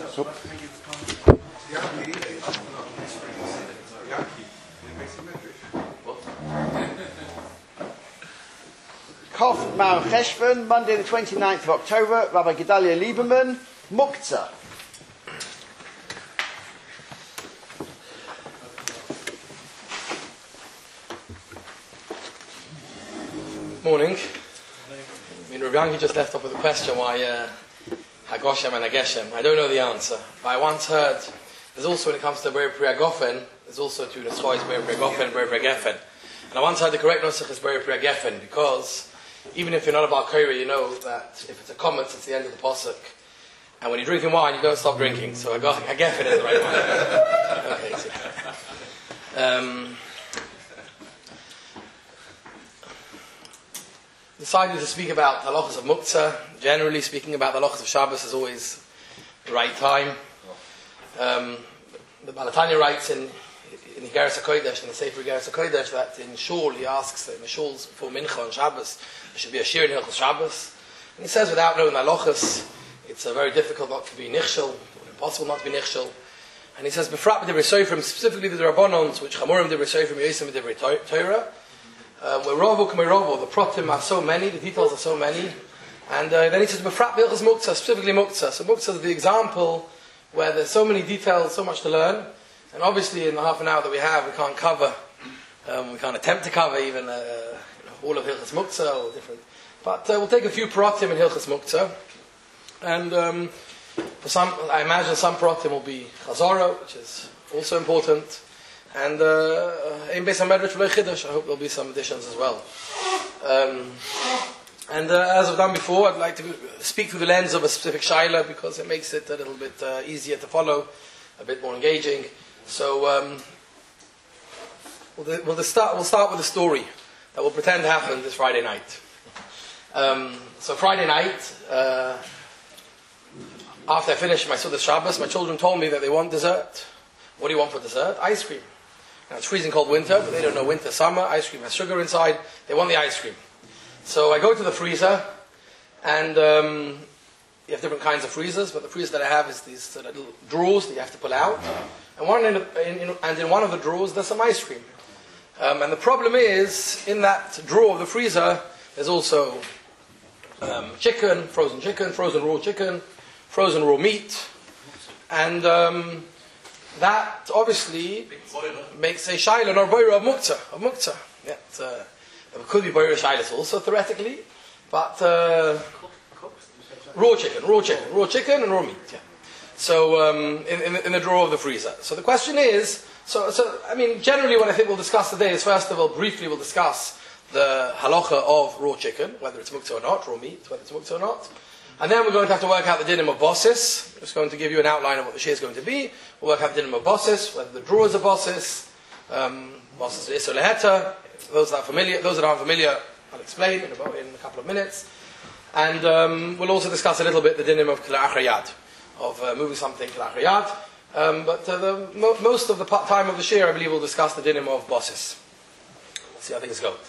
Kof Ma'or Cheshvan, Monday the 29th of October, Rabbi Gedalia Lieberman, Muktzah. Morning. I mean, Rabbi Yanki just left off with a question why Hagoshem and Hageshem. I don't know the answer, but I once heard there's also, when it comes to Beri Pri Hagofen, there's also two Neschois, Beri Pri Hagofen and Beri Pri Hagefen. And I once heard the correct Nusach is Beri Pri Hagefen, because even if you're not a Baal Koreh, you know that if it's a comment, it's the end of the Pasuk. And when you're drinking wine, you don't stop drinking. So Hagefen is the right one. Okay, so, decided to speak about the halachas of Muktzah. Generally speaking about the halachas of Shabbos is always the right time. The Baal HaTanya writes in Igeres HaKodesh, in the Sefer Igeres HaKodesh, that in Shul he asks that in the Shuls before Mincha on Shabbos there should be a shir in Hilchos Shabbos. And he says without knowing the halachas it's very difficult not to be nichshel, impossible not to be nichshel. And he says befrat b'divrei Sofrim, specifically the Rabbanons, which chamurim divrei Sofrim yosim b'divrei Torah. Where Rovo K'mei the protim are so many, the details are so many, and then he says Befrat B'Hilchos Muktzah, specifically Muktzah. So Muktzah is the example where there's so many details, so much to learn, and obviously in the half an hour that we have, we can't cover, we can't attempt to cover even all of Hilchos Muktzah or different. But we'll take a few protim in Hilchos Muktzah, and for some, I imagine some protim will be Chazorah, which is also important. And in Beis HaMedrash V'lo Chiddush, I hope there'll be some additions as well. As I've done before, I'd like to speak through the lens of a specific shaila because it makes it a little bit easier to follow, a bit more engaging. So we'll start with a story that will pretend to happen this Friday night. So Friday night, after I finished my Sudas Shabbos, my children told me that they want dessert. What do you want for dessert? Ice cream. Now it's freezing cold winter, but they don't know winter, summer. Ice cream has sugar inside. They want the ice cream. So I go to the freezer, and you have different kinds of freezers, but the freezer that I have is these little drawers that you have to pull out. And in one of the drawers, there's some ice cream. And the problem is, in that drawer of the freezer, there's also chicken, frozen raw meat, and that obviously makes a shaila or boira of muktzah. Yeah, it could be boira shailas also theoretically, but raw chicken and raw meat. Yeah. So in the drawer of the freezer. So the question is, so I mean, generally what I think we'll discuss today is first of all briefly we'll discuss the halacha of raw chicken, whether it's muktzah or not, raw meat, whether it's muktzah or not. And then we're going to have to work out the dinim of bosses. I'm just going to give you an outline of what the shir is going to be. We'll work out the dinim of bosses, whether the drawers are bosses, bosses is leheta. Those that aren't familiar, I'll explain in a couple of minutes. And we'll also discuss a little bit the dinim of kila achrayad, of moving something kila achrayad. But most of the time of the shir, I believe, we'll discuss the dinim of bosses. Let's see how things go.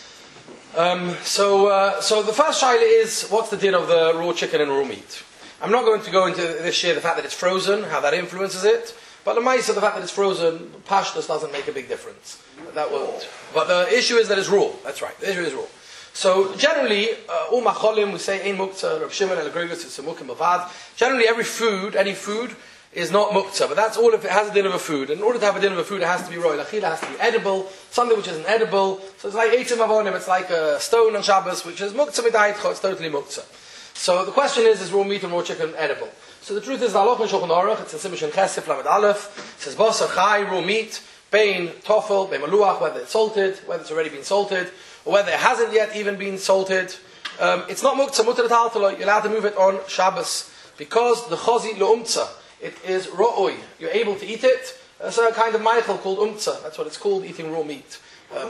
So the first shaila is, what's the din of the raw chicken and raw meat? I'm not going to go into this year the fact that it's frozen, how that influences it, but the mice of the fact that it's frozen, pashtus doesn't make a big difference. That won't. But the issue is that it's raw. That's right. The issue is raw. So generally, macholim, we say ein muktzah, Reb Shimon el Agrigus, it's a mukim bavad. Generally, any food is not muktzah, but that's all if it has a din of a food. In order to have a din of a food, it has to be roy lachila, it has to be edible, something which isn't edible. So it's like eitzim avonim, it's like a stone on Shabbos, which is muktzah midayitcho, it's totally muktzah. So the question is raw meat and raw chicken edible? So the truth is, the halach in Shulchan Aruch, it's in Simon Chesif Lamed Aleph, it says basar chai, raw meat, bein toffel, bein maluach, whether it's salted, whether it's already been salted, or whether it hasn't yet even been salted. It's not muktzah, mutar taltalo, you're allowed to move it on Shabbos, because the chazi le'umtzah, it is ra'oi. You're able to eat it. There's a kind of meichel called umtzah. That's what it's called, eating raw meat.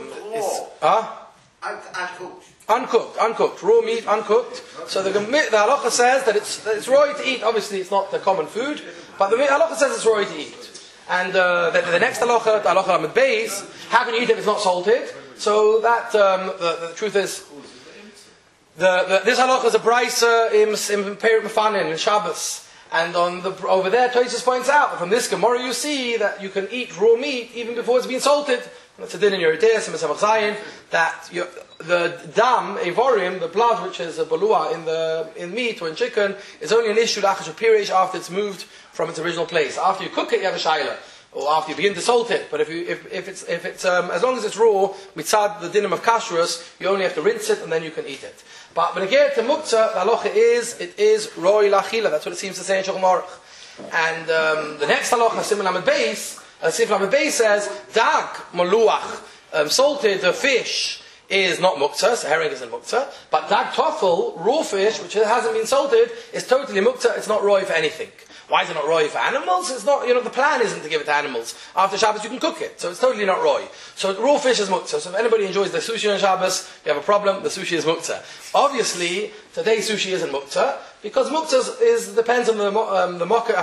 Uncooked. Raw meat, uncooked. So the halacha says that it's raw to eat. Obviously, it's not the common food, but the halacha says it's raw to eat. And the next halacha, the halacha Lamed Beis, how can you eat it if it's not salted? So that the truth is, this halacha is a brisa in Peirik Mefanim in Shabbos. And over there, Tosfos points out that from this Gemara you see that you can eat raw meat even before it's been salted. That's a din in your Yeridea, Simon Zayin, that the dam, evorim, the blood which is a balua in meat or in chicken, is only an issue after it's moved from its original place. After you cook it, you have a shaila, or after you begin to salt it. But if it's as long as it's raw, mitzad the dinim of kashrus, you only have to rinse it and then you can eat it. But when it gets to muktzah, the halacha is roi lachila. That's what it seems to say in Shulchan Aruch. And the next halacha, Simon Lamed Beis, says dag maluach, salted fish is not muktzah, so herring isn't muktzah. But dag toffel, raw fish, which hasn't been salted, is totally muktzah. It's not roi for anything. Why is it not roi for animals? It's not, the plan isn't to give it to animals. After Shabbos you can cook it, so it's totally not roi. So raw fish is muktzah. So if anybody enjoys the sushi on Shabbos, you have a problem, the sushi is muktzah. Obviously, today sushi isn't muktzah, because muktzah depends on the mocker,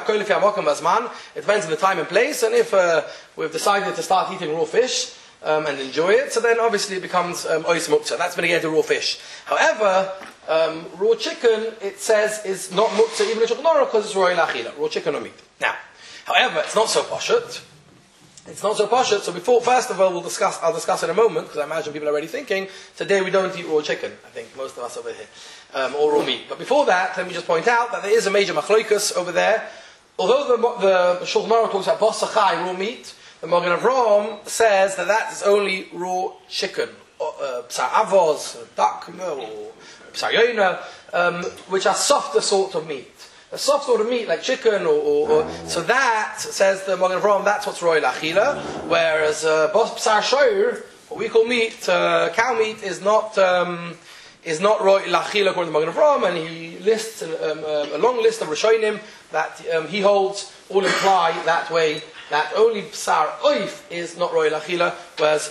it depends on the time and place, and if we've decided to start eating raw fish, and enjoy it, so then obviously it becomes ois muktzah. That's when you get to raw fish. However, raw chicken, it says, is not muktzah even in Shulchan Aruch because it's roi lachila, raw chicken or meat. Now, however, it's not so poshut. It's not so poshut. So first of all, I'll discuss in a moment, because I imagine people are already thinking, today we don't eat raw chicken. I think most of us over here, or raw meat. But before that, let me just point out that there is a major machlokus over there. Although the Shulchan Aruch talks about basachai, raw meat, the Magen Avraham says that is only raw chicken, b'sar avos, duck, or b'sar yoina, which are softer sort of meat. A soft sort of meat like chicken, so that, says the Magen Avraham, that's what's roi lachila, whereas b'sar shoyer, what we call meat, cow meat, is not roi lachila according to Magen Avraham, and he lists a long list of Rishonim that he holds all imply that way, that only b'sar oif is not roi lachila, whereas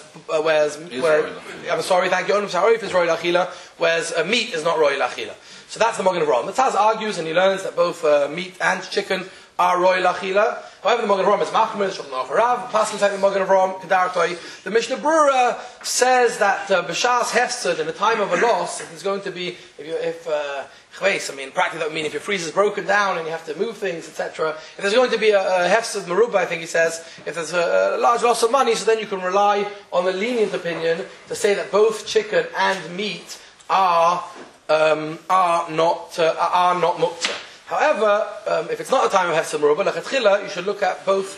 I'm sorry, thank you, only b'sar oif is roi lachila, whereas meat is not roi lachila. So that's the Magen Avraham. The Taz argues and he learns that both meat and chicken are roi lachila. However, the Magen Avraham is machmer, Shulchan Aruch Harav, Paskin like the Magen Avraham, Kedartoi. The Mishnah Brura says that b'shas hefsed, in the time of a loss, if there's going to be, practically that would mean if your freezer is broken down and you have to move things, etc. If there's going to be a hefsed maruba, I think he says, if there's a large loss of money, so then you can rely on the lenient opinion to say that both chicken and meat are not muktzah. However, if it's not a time of hefsed maruba, you should look at both.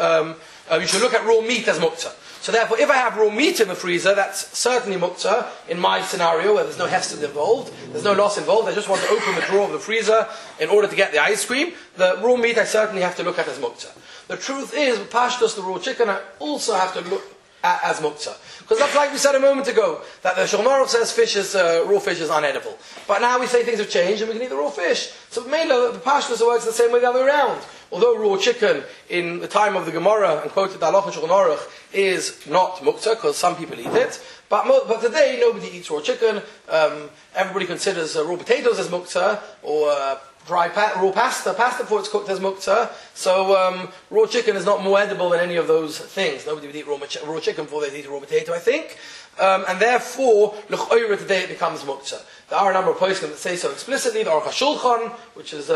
You should look at raw meat as muktzah. So therefore, if I have raw meat in the freezer, that's certainly muktzah in my scenario where there's no hefsed involved, there's no loss involved. I just want to open the drawer of the freezer in order to get the ice cream. The raw meat I certainly have to look at as muktzah. The truth is, with pashtus, the raw chicken, I also have to look at as muktzah. Because that's like we said a moment ago, that the Shulchan Aruch says raw fish is unedible. But now we say things have changed and we can eat the raw fish. So mainly the pashtus works the same way the other way around. Although raw chicken in the time of the Gemara and quoted the Halacha Shulchan Aruch is not muktzah because some people eat it, but today nobody eats raw chicken. Everybody considers raw potatoes as muktzah, or raw pasta before it's cooked as muktzah. So raw chicken is not more edible than any of those things. Nobody would eat raw chicken before they eat raw potato, I think. And therefore, l'ch'oira today it becomes muktzah. There are a number of poskim that say so explicitly. The Aruch HaShulchan, which is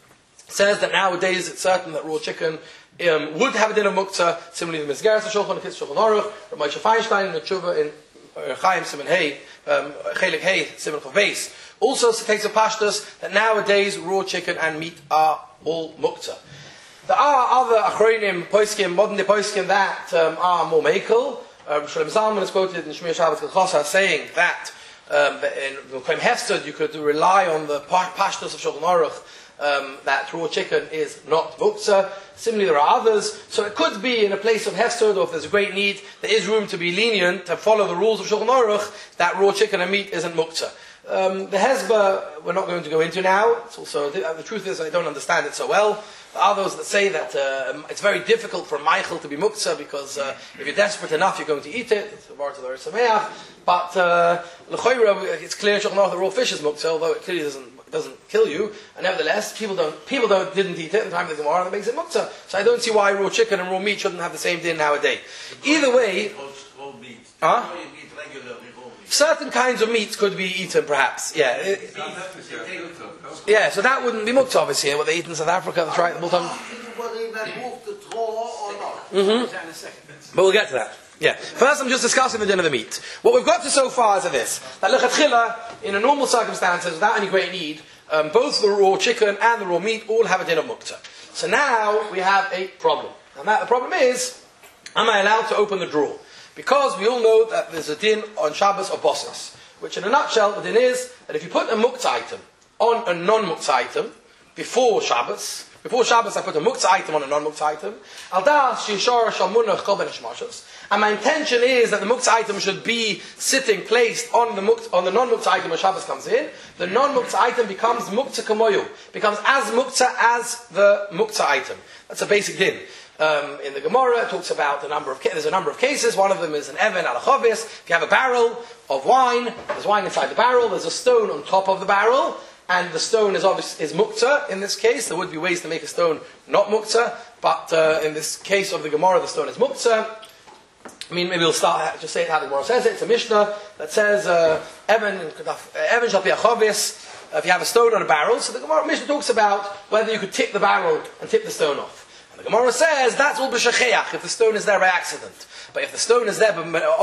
says that nowadays it's certain that raw chicken would have a din of muktzah. Similarly, the Mizgeres HaShulchan, the Kitzur Shulchan Aruch, Rav Moshe Feinstein in the Tshuva in Chaim Siman Hey, Chelik Hey, Siman Chav Beis, also takes a pashtus that nowadays raw chicken and meat are all muktzah. There are other achronim, poskim, modern day poskim that are more mekel. Shalom Zalman is quoted in Shmir Shabbat Kachasa saying that in Mekom Hefsed you could rely on the pashtus of Shulchan Aruch that raw chicken is not muktzah. Similarly, there are others. So it could be in a place of hefsed, or if there's a great need, there is room to be lenient, to follow the rules of Shulchan Aruch, that raw chicken and meat isn't muktzah. The Hezbollah, we're not going to go into now. It's also, the truth is I don't understand it so well. There are those that say that it's very difficult for Michael to be muktzah because if you're desperate enough, you're going to eat it. It's a bar to the Sameach. But l'choira, it's clear in Shulchan Aruch that raw fish is muktzah, although it clearly doesn't kill you. And nevertheless, people didn't eat it at the time of the Gemara, and that makes it muktzah. So I don't see why raw chicken and raw meat shouldn't have the same din nowadays. Either way, certain kinds of meat could be eaten, perhaps. Yeah. Yeah, so that wouldn't be muktzah, obviously, what they eat in South Africa, that's right, the Multan. But we'll get to that. Yeah. First, I'm just discussing the din of the meat. What we've got to so far is this: that lechatchila, in a normal circumstances, without any great need, both the raw chicken and the raw meat all have a din of muktzah. So now we have a problem. And the problem is, am I allowed to open the drawer? Because we all know that there's a din on Shabbos of bosses, which in a nutshell, the din is that if you put a muktzah item on a non-muktzah item before Shabbos I put a muktzah item on a non-muktzah item, and my intention is that the muktzah item should be placed on the non-muktzah item when Shabbos comes in. The non-muktzah item becomes muktzah kamoyu, becomes as muktzah as the muktzah item. That's a basic din. In the Gemara, it talks about there's a number of cases. One of them is an even alachovis. If you have a barrel of wine, there's wine inside the barrel, there's a stone on top of the barrel, and the stone is muktzah in this case. There would be ways to make a stone not muktzah, but in this case of the Gemara, the stone is muktzah. I mean, maybe we'll just say it how the Gemara says it. It's a Mishnah that says, even shall be a chovis, if you have a stone on a barrel. So the Gemara Mishnah talks about whether you could tip the barrel and tip the stone off. And the Gemara says, that's all b'shecheach, if the stone is there by accident. But if the stone is there, if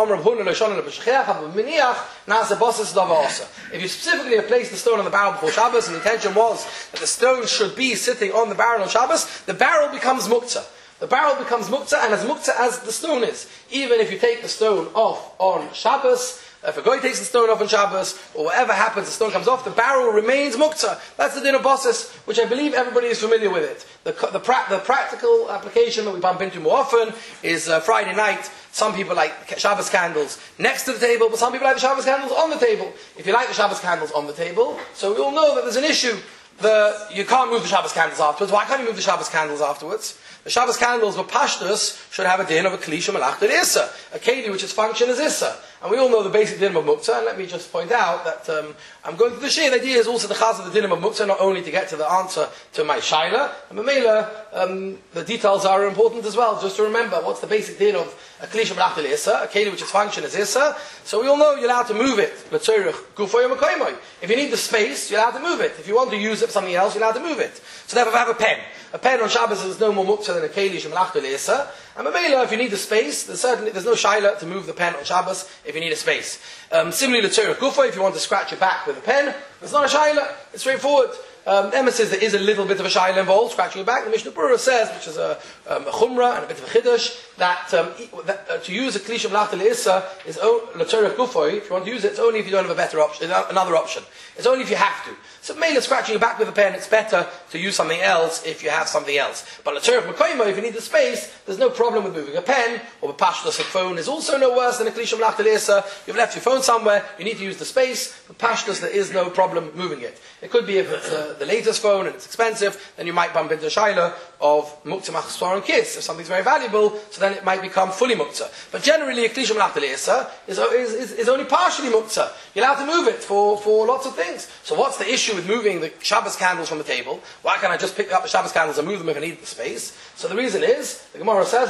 you specifically have placed the stone on the barrel before Shabbos, and the intention was that the stone should be sitting on the barrel on Shabbos, the barrel becomes muktzah. The barrel becomes muktzah, and as muktzah as the stone is. Even if you take the stone off on Shabbos, if a guy takes the stone off on Shabbos, or whatever happens, the stone comes off, the barrel remains muktzah. That's the din of bosses, which I believe everybody is familiar with it. The practical application that we bump into more often is Friday night. Some people like Shabbos candles next to the table, but some people like the Shabbos candles on the table. If you like the Shabbos candles on the table, so we all know that there's an issue. You can't move the Shabbos candles afterwards. Why can't you move the Shabbos candles afterwards? The Shabbos candles, with pashtus, should have a din of a kli shemalachta issa, a keli which its function is issa. And we all know the basic din of muktzah. And let me just point out that I'm going through the shir. The idea is also the chaz of the din of muktzah, not only to get to the answer to my shaila, and Mamela, the details are important as well. Just to remember what's the basic din of a kli shemalachta issa, a keli which its function is issa. So we all know you're allowed to move it. If you need the space, you're allowed to move it. If you want to use it for something else, you're allowed to move it. So therefore, if I have a pen. A pen on Shabbos is no more muktzah than a keli shemalachta le'isa. And Mamela, if you need the space, there's no shaila to move the pen on Shabbos if you need a space. Similarly, to tzorech gufa, if you want to scratch your back with a pen, it's not a shaila. It's straightforward. Emma says there is a little bit of a shaila involved, scratching your back. The Mishnah Berurah says, which is a chumrah and a bit of a chiddush, that to use a kli shemalachta le'isa is l'tzorech gufa. If you want to use it, it's only if you don't have a better option, another option. It's only if you have to. So mainly scratching your back with a pen, it's better to use something else if you have something else. But l'tzorech mekaymo, if you need the space, there's no problem with moving a pen, or a pashtus, a phone is also no worse than a kli shemalachta le'isa. You've left your phone somewhere, you need to use the space. The pashtus, there is no problem moving it. It could be if it's the latest phone and it's expensive, then you might bump into a shaila of muktzah machzor and kiss. If something's very valuable, so then it might become fully muktzah. But generally, a kli shemalachta le'isa is only partially muktzah. You're allowed to move it for lots of things. So what's the issue with moving the Shabbos candles from the table? Why can't I just pick up the Shabbos candles and move them if I need the space? So the reason is, the Gemara says,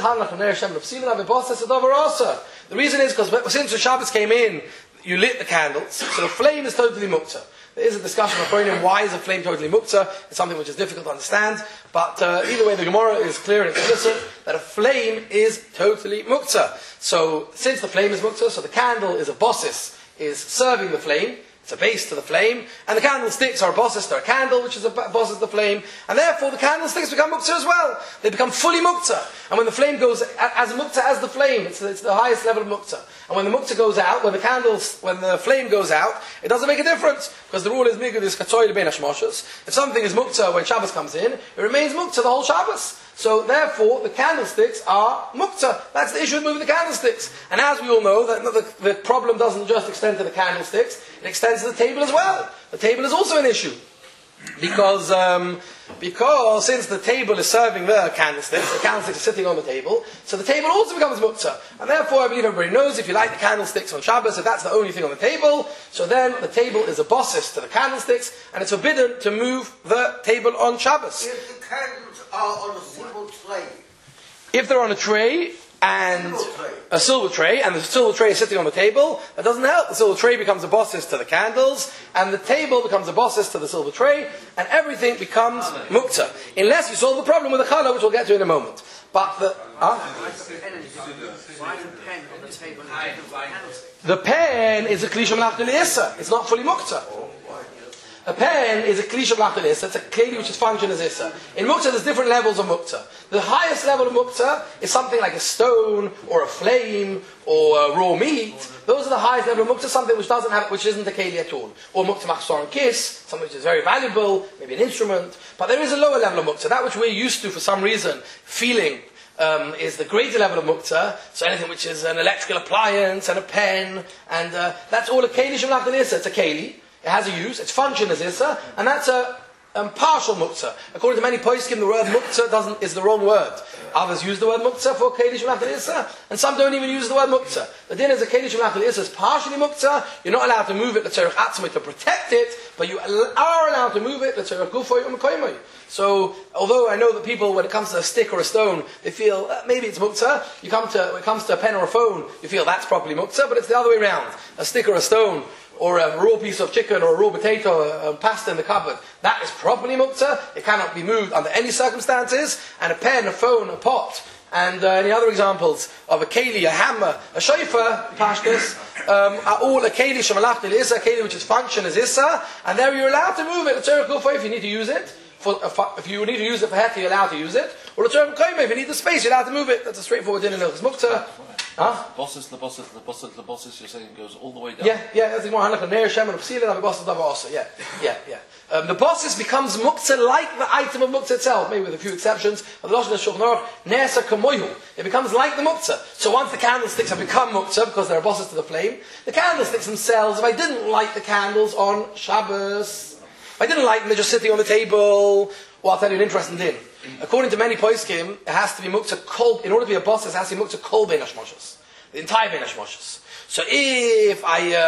the reason is because since the Shabbos came in, you lit the candles, so the flame is totally muktzah. There is a discussion of why is a flame totally muktzah. It's something which is difficult to understand. But either way, the Gemara is clear and explicit that a flame is totally muktzah. So since the flame is muktzah, so the candle is a bossis, is serving the flame. It's a base to the flame, and the candlesticks are a bosses to a candle, which is a bosses to the flame, and therefore the candlesticks become muktzah as well. They become fully muktzah. And when the flame goes as muktzah as the flame, it's the highest level of muktzah. And when the muktzah goes out, when the flame goes out, it doesn't make a difference, because the rule is migud is katzoy lebein hashmoshes. If something is muktzah when Shabbos comes in, it remains muktzah the whole Shabbos. So therefore, the candlesticks are muktzah. That's the issue with moving the candlesticks. And as we all know, that the problem doesn't just extend to the candlesticks, it extends to the table as well. The table is also an issue. Because since the table is serving the candlesticks are sitting on the table, so the table also becomes muktzah. And therefore, I believe everybody knows, if you light the candlesticks on Shabbos, if that's the only thing on the table, so then the table is a bossis to the candlesticks, and it's forbidden to move the table on Shabbos. If the candles are on a single tray. If they're on a tray, and a silver tray, and the silver tray is sitting on the table, that doesn't help. The silver tray becomes a bosses to the candles, and the table becomes a bosses to the silver tray, and everything becomes muktzah. Unless you solve the problem with the challah, which we'll get to in a moment. But the pen is a kli shemalach l'issa. It's not fully muktzah. A pen is a kli shemalach l'issa. It's a kli which is function as issa. In muktzah, there's different levels of muktzah. The highest level of muktzah is something like a stone or a flame or raw meat. Those are the highest level of muktzah. Something which isn't a kli at all. Or muktzah machzor and kiss, something which is very valuable, maybe an instrument. But there is a lower level of muktzah. That which we're used to for some reason, feeling. Is the greater level of muktzah, so anything which is an electrical appliance and a pen, and that's all a keli shemalach l'issa. It's a keli, it has a use, its function is issa, and that's a partial muktzah. According to many poskim, the word muktzah is the wrong word. Others use the word muktzah for keli shemalach l'issa, and some don't even use the word muktzah. The din is a keli shemalach l'issa is partially muktzah. You're not allowed to move it l'tzorech atzmai to protect it, but you are allowed to move it l'tzorech gufoy u'mekoymai. So, although I know that people, when it comes to a stick or a stone, they feel maybe it's muktzah. When it comes to a pen or a phone, you feel that's properly muktzah, but it's the other way around. A stick or a stone, or a raw piece of chicken, or a raw potato, pasta in the cupboard, that is properly muktzah. It cannot be moved under any circumstances. And a pen, a phone, a pot, and any other examples of a keli, a hammer, a shofar, pashtus, are all a keli shemalach l'issa, a keli which its function is issa, and there you're allowed to move it. If you need to use it. If you need to use it for heta, you're allowed to use it. Or if you need the space, you're allowed to move it. That's a straightforward din in Hilchos Muktzah. The bosses, you're saying goes all the way down. Yeah. That's the more hanach neir shem and psila the bosses dava also. Yeah. The bosses becomes muktzah like the item of muktzah itself, maybe with a few exceptions. But the Lashon of Shulchan Aruch nesa kamoyhu. It becomes like the muktzah. So once the candlesticks have become muktzah because they're bosses to the flame, the candlesticks themselves. If I didn't light the candles on Shabbos. I didn't like them, they're just sitting on the table. Well, I'll tell you an interesting thing. According to many poskim, it has to be muktzah kol, in order to be a boss, it has to be muktzah kol bein hashmoshes. The entire bein hashmoshes. So if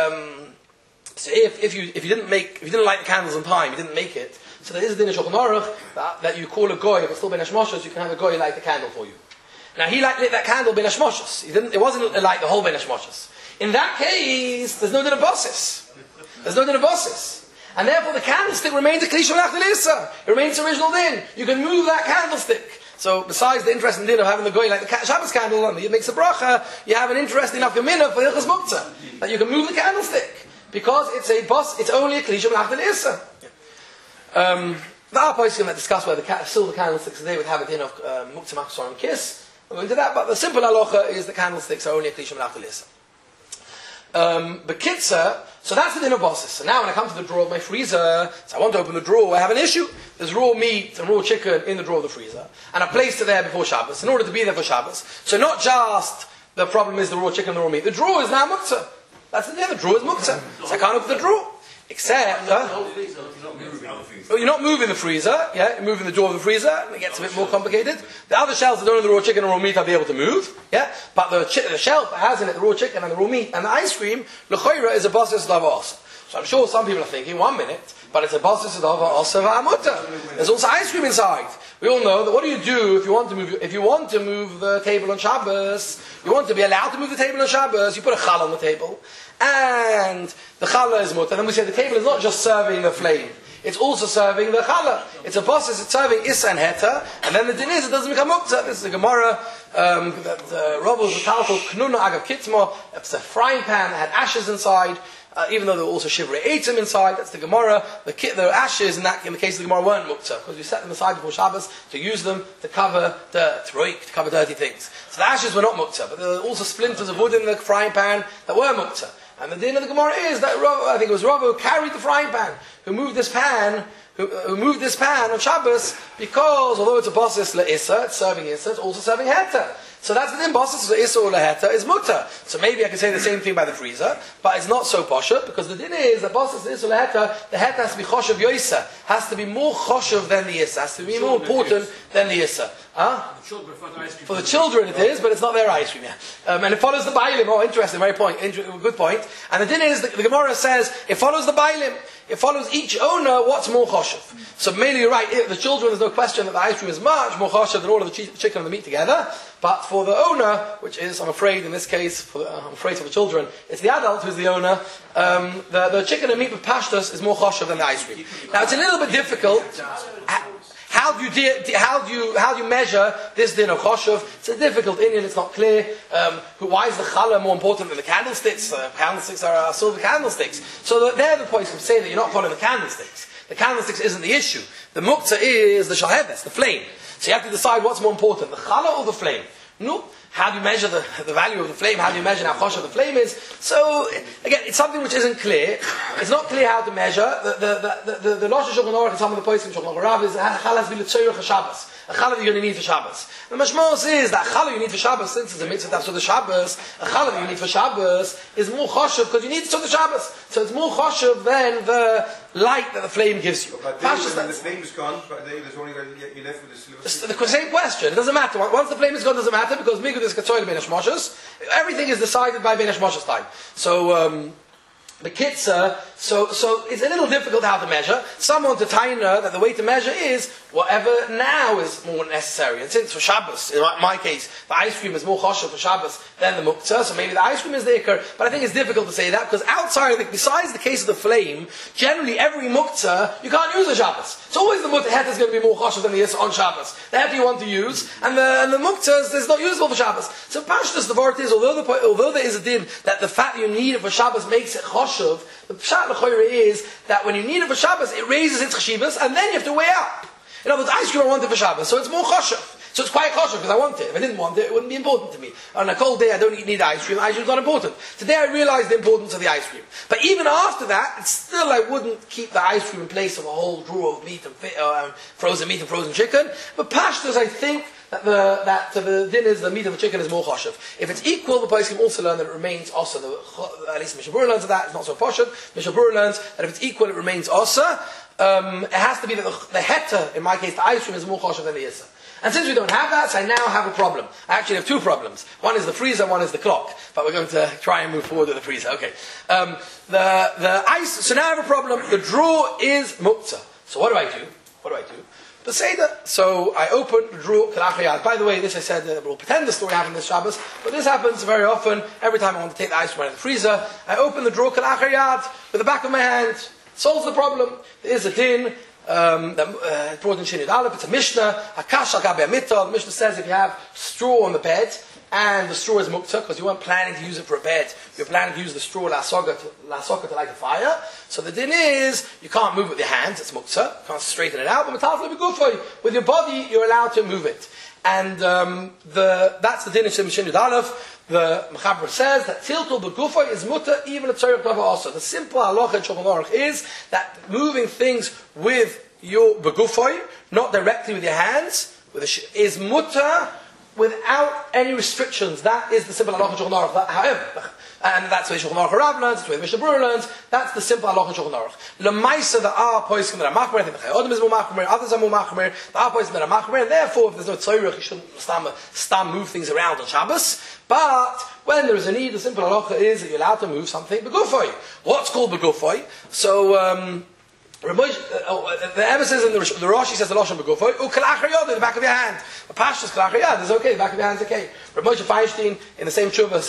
you didn't light the candles on time, you didn't make it, so there is a din in Shulchan Aruch that you call a goy, if it's still bein hashmoshes, you can have a goy light the candle for you. Now he lit that candle bein hashmoshes. It wasn't like the whole bein hashmoshes. In that case, there's no din of bosses. And therefore the candlestick remains a kli shemalach l'issa. It remains the original din. You can move that candlestick. So besides the interesting din of having the goy like the Shabbos candle and it makes a bracha, you have an interesting afkamina for Hilchos Muktzah. That you can move the candlestick. Because it's only a kli shemalach l'issa. There are poskim that discuss whether silver candlesticks today would have a din of muktzah machzor and kiss. We're going to that, but the simple halacha is the candlesticks are only a kli shemalach l'issa. Bekitza, so that's the din of bosses. So now when I come to the drawer of my freezer, so I want to open the drawer, I have an issue. There's raw meat and raw chicken in the drawer of the freezer. And I placed it there before Shabbos, in order to be there for Shabbos. So not just the problem is the raw chicken and the raw meat. The drawer is now muktzah. That's the din, the drawer is muktzah. So I can't open the drawer. Except, you're not moving the freezer, you're moving the door of the freezer, and it gets a bit more complicated. The other shelves that don't have the raw chicken and raw meat I'll be able to move, but the shelf that has in it the raw chicken and the raw meat and the ice cream, l'choira is a basis lavos. So I'm sure some people are thinking, 1 minute, but it's a basis lavos v'amuta. There's also ice cream inside. We all know that what do you do if you want to move the table on Shabbos, you want to be allowed to move the table on Shabbos, you put a challah on the table, and the challah is mutter. And then we say the table is not just serving the flame, it's also serving the challah. It's a process, it's serving issa and heta, and then the din is, it doesn't become muktzah. This is a Gemara that Rabbi was called Knuna Agav Kitmo. It's a frying pan that had ashes inside, even though there were also shivrei eitzim inside. That's the Gemara. The ashes in the case of the Gemara weren't muktzah, because we set them aside before Shabbos to use them to cover dirt, to cover dirty things. So the ashes were not muktzah, but there were also splinters of wood in the frying pan that were muktzah. And the din of the Gemara is that I think it was Rav who carried the frying pan, who moved this pan on Shabbos, because although it's a basis le'issa, it's serving issa, it's also serving heta. So that's the din, basis le'issa or le'heta is mutter. So maybe I can say the same thing by the freezer, but it's not so posher, because the din is that basis le'issa or le'heta, the heta has to be choshev yoisa, has to be more choshev than the issa, has to be more important than the issa. For the children it is, but it's not their ice cream. And it follows the bailim. Oh, interesting, very point. Good point. And the din is, the Gemara says, it follows the bailim. It follows each owner what's more choshev. So mainly you're right, the children, there's no no question that the ice cream is much more chashav than all of the chicken and the meat together. But for the owner, which is, I'm afraid, in this case, I'm afraid for the children, it's the adult who's the owner. The chicken and meat with pashtus is more chashav than the ice cream. Now, it's a little bit difficult. How do you measure this din of choshev? It's a difficult Indian. It's not clear. Why is the challah more important than the candlesticks? Candlesticks are silver candlesticks. So there the points can say that you're not calling the candlesticks. The candlesticks isn't the issue. The muktzah is the shalheves, the flame. So you have to decide what's more important, the challah or the flame. No. How do you measure the value of the flame? How do you measure how choshev the flame is? So, again, it's something which isn't clear. It's not clear how to measure. The Rosh Shulchan Aruch and some of the points in Shulchan Aruch is challah has been l'tzoyrech Shabbos. A challah you're going to need for Shabbos. The mashmos is that challah you need for Shabbos, since it's a mitzvah so the Shabbos, a challah that you need for Shabbos is more choshev because you need it to the Shabbos. So it's more choshev than the light that the flame gives you. But when the flame's gone, there's only you left with the silver. The same question. It doesn't matter. Once the flame is gone, it doesn't matter because migud is katzoy ben hashmoshes. Everything is decided by ben hashmoshes time. So. The kitzah, so it's a little difficult how to measure. Someone to taina that the way to measure is whatever now is more necessary. And since for Shabbos, in my case, the ice cream is more choshev for Shabbos than the muktzah, so maybe the ice cream is the ikar. But I think it's difficult to say that because besides the case of the flame, generally every muktzah you can't use on Shabbos. It's always the het is going to be more choshev than the yisra on Shabbos. The het you want to use, and the muktzah is not usable for Shabbos. So pashtus the word is although there is a din that the fact that you need it for Shabbos makes it choshev. The pshat l'choyre is that when you need it for Shabbos, it raises its cheshivas, and then you have to weigh up. In other words, ice cream I want it for Shabbos, so it's more choshev. So it's quite choshev because I want it. If I didn't want it, it wouldn't be important to me. On a cold day, I don't need ice cream. Ice cream is not important. Today, I realized the importance of the ice cream. But even after that, still I wouldn't keep the ice cream in place of a whole drawer of meat and frozen meat and frozen chicken. But pashtus, I think that the din is the meat of the chicken is more choshev. If it's equal, the place can also learn that it remains also. At least Mishnah Berurah learns that it's not so choshev. Mishnah Berurah learns that if it's equal, it remains also. It has to be that the heta, in my case, the ice cream is more choshev than the yisra. And since we don't have that, so I now have a problem. I actually have two problems. One is the freezer, one is the clock. But we're going to try and move forward with the freezer. Okay. The ice, so now I have a problem. The drawer is muktzah. So what do I do? The Seder. So I open the drawer, kalachayad. By the way, this I said, we'll pretend the story happened this Shabbos, but this happens very often. Every time I want to take the ice cream out of the freezer, I open the drawer, kalachayad, with the back of my hand. Solves the problem. There is a din. Brought in Shinid Aleph, it's a Mishnah. Hakash al gabe mitzvah. The Mishnah says if you have straw on the bed, and the straw is muktzah, because you weren't planning to use it for a bed, you're planning to use the straw la soga to light a fire. So the din is, you can't move it with your hands, it's muktzah, you can't straighten it out, but with your body, you're allowed to move it. And that's the din of Shinid Aleph. The Mechaber says that tiltul begufay is mutter even a tzorich tava also. The simple halacha in Shulchan Aruch is that moving things with your begufay, not directly with your hands, is mutter without any restrictions. That is the simple halacha in Shulchan Aruch. However, and that's the way Shulchan Aruch Rav learns, it's the way Mishnah Berurah learns, that's the simple halacha in Shulchan Aruch. L'maisa, there are poskim that are machmer, I think the Chayodim is more machmer, others are more machmer, there are poskim that are machmer, and therefore if there's no tzorich, you shouldn't stam move things around on Shabbos. But when there is a need, the simple halacha is that you're allowed to move something begufay. What's called begufay? So, the emphasis in the Rashi says the Lashon begufay, kalachar yod in the back of your hand. The Pashtus kalachar yod is okay, the back of your hand is okay. Rav Moshe Feinstein in the same tshuva,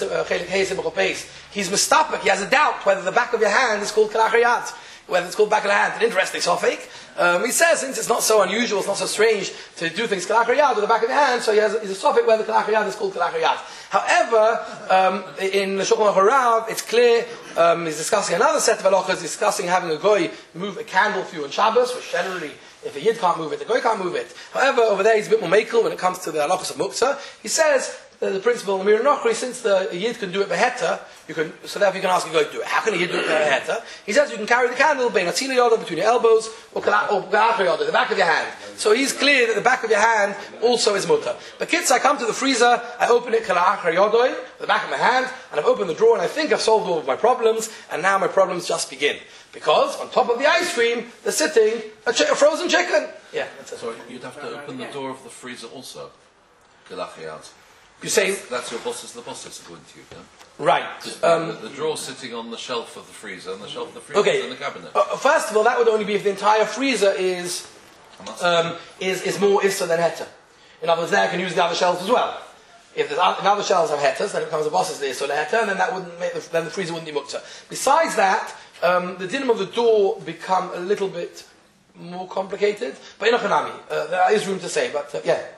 he's mistapik, he has a doubt whether the back of your hand is called kalachar yod, whether it's called back of the hand. An interesting sophic. He says since it's not so unusual, it's not so strange to do things kalachar yod with the back of your hand, so he's a sophic whether kalachar yod is called kalachar yod. However, in the Shulchan Aruch Rav, it's clear, he's discussing another set of halachas, he's discussing having a goy move a candle for you on Shabbos, which generally, if a yid can't move it, the goy can't move it. However, over there he's a bit more makel when it comes to the halachas of muktzah. He says, the principle of Mir Nochri, since the yid can do it beheta, so therefore you can ask a goy to do it. How can a yid do it beheta? He says you can carry the candle bein atzila yoda between your elbows, or galachar yoda, the back of your hand. So he's clear that the back of your hand also is mutter. But kids, I come to the freezer, I open it galachar yodoi, the back of my hand, and I've opened the drawer, and I think I've solved all of my problems, and now my problems just begin. Because on top of the ice cream, there's sitting a frozen chicken. Yeah, that's it. So you'd have to open the door of the freezer also. Galachiyat. You say that's your bosses, the bosses according to you, yeah? Right. The drawer sitting on the shelf of the freezer, and the shelf of the freezer is in the cabinet. First of all, that would only be if the entire freezer is is more issa than heta. In other words, there I can use the other shells as well. If the other shells have hetas, then it becomes a bosses the issa heta, and then that wouldn't make then the freezer wouldn't be mukta. Besides that, the dinim of the door become a little bit more complicated, but in a hanami, there is room to say. But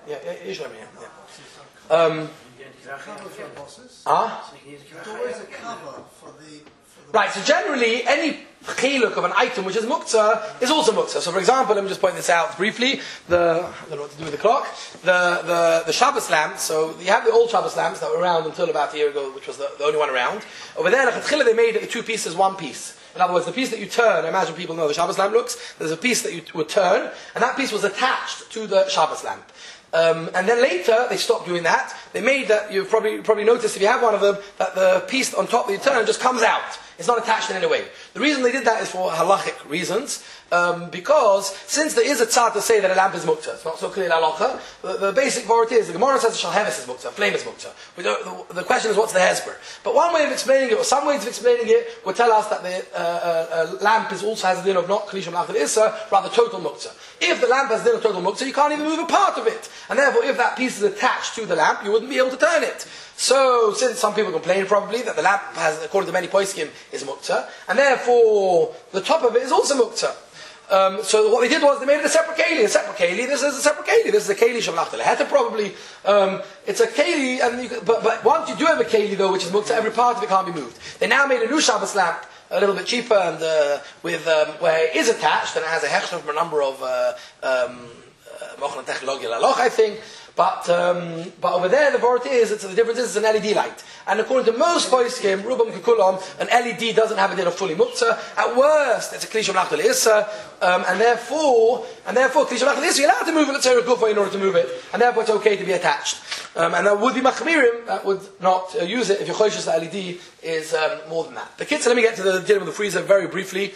Right, so generally, any chiluk of an item which is muktzah is also muktzah. So, for example, let me just point this out briefly. I don't know what to do with the clock. The Shabbos lamps. So you have the old Shabbos lamps that were around until about a year ago, which was the only one around. Over there, they made the two pieces one piece. In other words, the piece that you turn, I imagine people know the Shabbos lamp looks. There's a piece that you would turn, and that piece was attached to the Shabbos lamp. And then later, they stopped doing that. They made that, you've probably noticed if you have one of them, that the piece on top that you turn just comes out. It's not attached in any way. The reason they did that is for halachic reasons, because since there is a tzad to say that a lamp is muktzah, it's not so clear in halacha, the basic word is, the Gemara says the shalheves is muktzah, flame is muktzah. The question is what's the hezber? But one way of explaining it, or some ways of explaining it, would tell us that the lamp also has a din of not klisham lachad issa, rather total muktzah. If the lamp has a din of total muktzah, you can't even move a part of it. And therefore, if that piece is attached to the lamp, you wouldn't be able to turn it. So, since some people complain probably that the lamp has, according to many poskim, is muktzah, and therefore the top of it is also muktzah. So what they did was they made it a separate keli. This is a separate keli. This is a keli shavlach teleheta probably. It's a keli, and but once you do have a keli though, which is muktzah, every part of it can't be moved. They now made a new Shabbos lamp, a little bit cheaper, and with where it is attached, and it has a hechshav from a number of I think. But over there, the word is, the difference is it's an LED light. And according to most poskim, Rubam Kekulam, an LED doesn't have a din of fully muktzah. At worst, it's a klisham lachal issa, and therefore, klisham lachal issa, you're allowed to move it, let's say, in order to move it, and therefore it's okay to be attached. And there would be machmirim that would not use it if your choishes the LED is more than that. The kids, so let me get to the din of the freezer very briefly.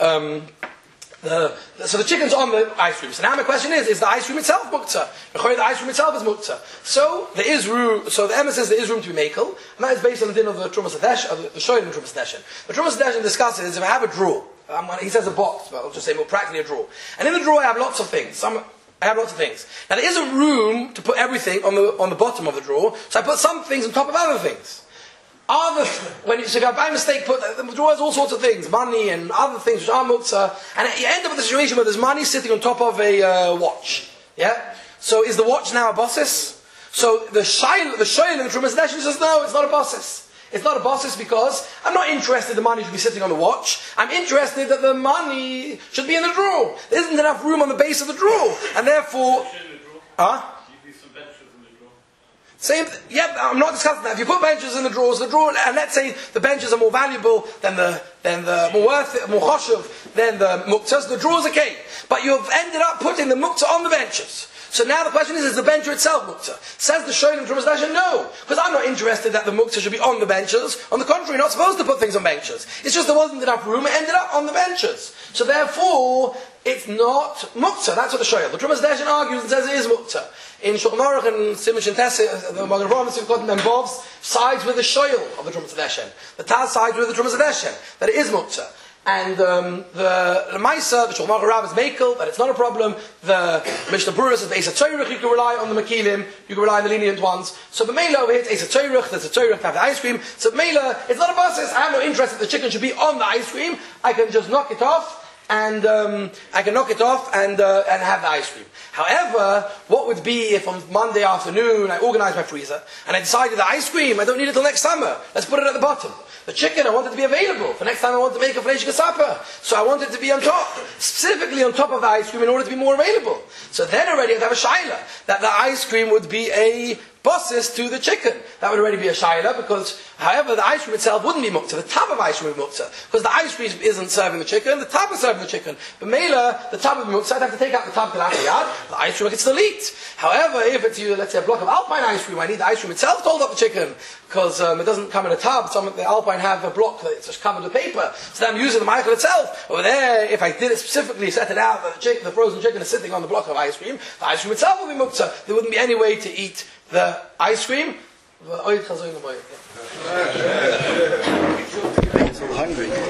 So the chicken's on the ice cream. So now my question is the ice cream itself muktzah? The ice cream itself is muktzah. So there is room. So the Emma says there is room to be makel, and that is based on the din of the Trumas Hadesh, the Shoyin and Trumas Hadeshin. The Trumas Hadeshin discusses if I have a drawer. He says a box, but I'll just say more practically a drawer. And in the drawer I have lots of things. I have lots of things. Now there isn't room to put everything on the bottom of the drawer, so I put some things on top of other things. If I by mistake put the drawer has all sorts of things, money and other things which are muktzah, and you end up with a situation where there's money sitting on top of a watch. Yeah. So is the watch now a bosses? So the shoyl in the Trumas Hadeshin says no, it's not a bosses. It's not a bosses because I'm not interested the money should be sitting on the watch. I'm interested that the money should be in the drawer. There isn't enough room on the base of the drawer, and therefore, Same, I'm not discussing that. If you put benches in the drawer, and let's say the benches are more valuable than the more worth it, more choshev than the muktzahs, the drawer is okay. But you've ended up putting the muktzah on the benches. So now the question is the bench itself muktzah? Says the Shoyin from Hashem, no. Because I'm not interested that the muktzah should be on the benches. On the contrary, you're not supposed to put things on benches. It's just there wasn't enough room, it ended up on the benches. So therefore, it's not muktzah. That's what the Shoyin. The Trumas Hadeshin argues and says it is muktzah. In Shulchan Aruch and Simon Shintesi, the Magen Avraham involves sides with the shoyl of the Trumas Hadeshin. The Taz sides with the Trumas Hadeshin, that it is muktzah. And the Lemaisa, the Shulchan Aruch is mekel, that it's not a problem. The Mishnah Berurah says the Eisa Torah, you can rely on the Mekilim, you can rely on the lenient ones. So the Mela over here, it's Eisa Torah, there's a Torah to have the ice cream. So the Mela, it's not a basis, I have no interest that the chicken should be on the ice cream, I can just knock it off. And have the ice cream. However, what would be if on Monday afternoon I organise my freezer and I decided the ice cream, I don't need it till next summer. Let's put it at the bottom. The chicken, I want it to be available. For next time I want to make a fresh supper. So I want it to be on top. Specifically on top of the ice cream in order to be more available. So then already I'd have a shaila. That the ice cream would be a bosses to the chicken. That would already be a shaila because, however, the ice cream itself wouldn't be muktzah. The tub of ice cream would be muktzah. Because the ice cream isn't serving the chicken, the tub is serving the chicken. But Mela, the tub would be muktzah. I'd have to take out the tub to the ice cream I could still eat. However, if it's, let's say, a block of Alpine ice cream, I need the ice cream itself to hold up the chicken. Because it doesn't come in a tub. Some of the Alpine have a block that's just covered with paper. So then I'm using the Michael itself. Over there, if I did it specifically, set it out, that the frozen chicken is sitting on the block of ice cream, the ice cream itself would be muktzah. There wouldn't be any way to eat the ice cream. I'm so hungry.